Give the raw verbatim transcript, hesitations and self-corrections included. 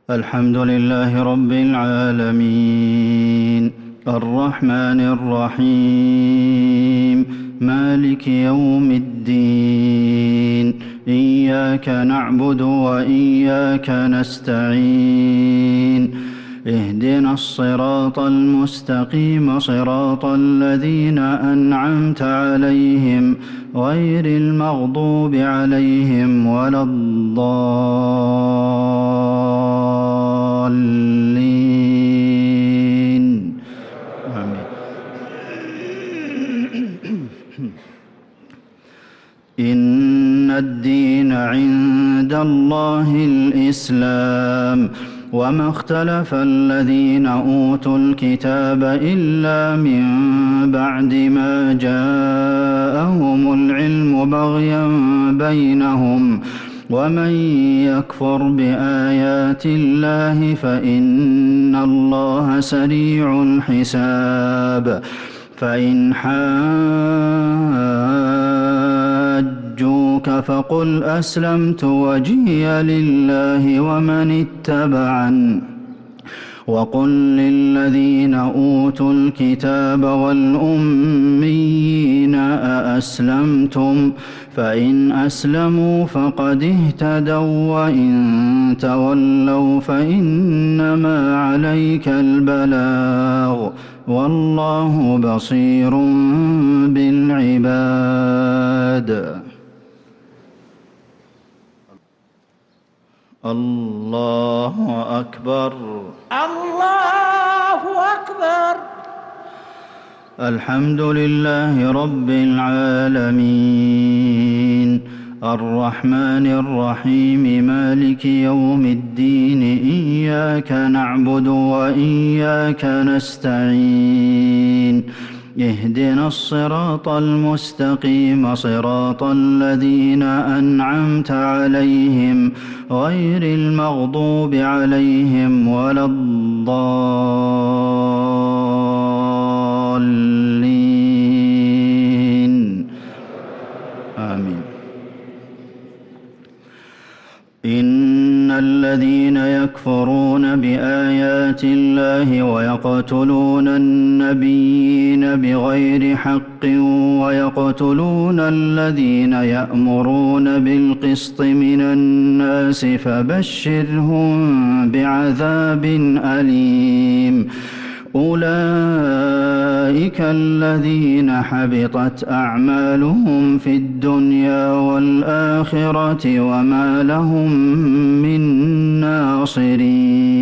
الحمد لله رب العالمين الرحمن الرحيم مالك يوم الدين إياك نعبد وإياك نستعين اهدنا الصراط المستقيم صراط الذين أنعمت عليهم غير المغضوب عليهم ولا الضالين آمين. إن الدين عند الله الإسلام وما اختلف الذين أوتوا الكتاب إلا من بعد ما جاءهم العلم بغيا بينهم ومن يكفر بآيات الله فإن الله سريع الحساب فإن حاجوك فقل أسلمت وجهي لله ومن اتبعن وقل للذين أوتوا الكتاب والأميين أأسلمتم فإن أسلموا فقد اهتدوا وإن تولوا فإنما عليك البلاغ والله بصير بالعباد. الله أكبر الله أكبر. الحمد لله رب العالمين الرحمن الرحيم مالك يوم الدين إياك نعبد وإياك نستعين اهدنا الصراط المستقيم صراط الذين أنعمت عليهم غير المغضوب عليهم ولا الضالين آمين. إن الذين يكفرون بآيات الله ويقتلون النبيين بغير حق ويقتلون الذين يأمرون بالقسط من الناس فبشرهم بعذاب أليم. أولئك الذين حبطت أعمالهم في الدنيا والآخرة وما لهم من ناصرين.